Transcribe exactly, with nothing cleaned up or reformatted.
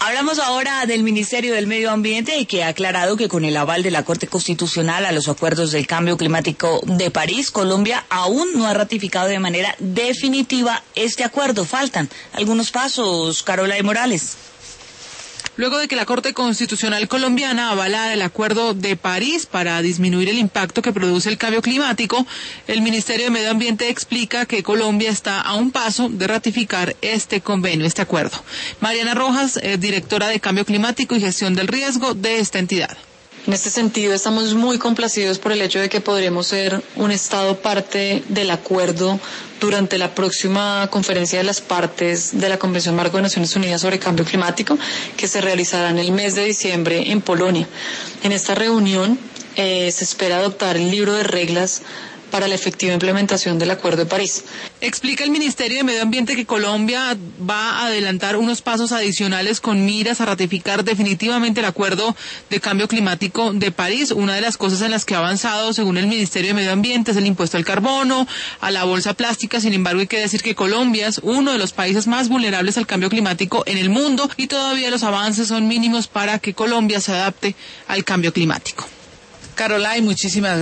Hablamos ahora del Ministerio del Medio Ambiente, que ha aclarado que con el aval de la Corte Constitucional a los acuerdos del cambio climático de París, Colombia aún no ha ratificado de manera definitiva este acuerdo. Faltan algunos pasos, Carola de Morales. Luego de que la Corte Constitucional colombiana avalara el Acuerdo de París para disminuir el impacto que produce el cambio climático, el Ministerio de Medio Ambiente explica que Colombia está a un paso de ratificar este convenio, este acuerdo. Mariana Rojas, eh, directora de Cambio Climático y Gestión del Riesgo de esta entidad. En este sentido, estamos muy complacidos por el hecho de que podremos ser un Estado parte del acuerdo durante la próxima conferencia de las partes de la Convención Marco de Naciones Unidas sobre Cambio Climático, que se realizará en el mes de diciembre en Polonia. En esta reunión eh, se espera adoptar el libro de reglas para la efectiva implementación del Acuerdo de París. Explica el Ministerio de Medio Ambiente que Colombia va a adelantar unos pasos adicionales con miras a ratificar definitivamente el Acuerdo de Cambio Climático de París. Una de las cosas en las que ha avanzado, según el Ministerio de Medio Ambiente, es el impuesto al carbono, a la bolsa plástica. Sin embargo, hay que decir que Colombia es uno de los países más vulnerables al cambio climático en el mundo y todavía los avances son mínimos para que Colombia se adapte al cambio climático. Carola, y muchísimas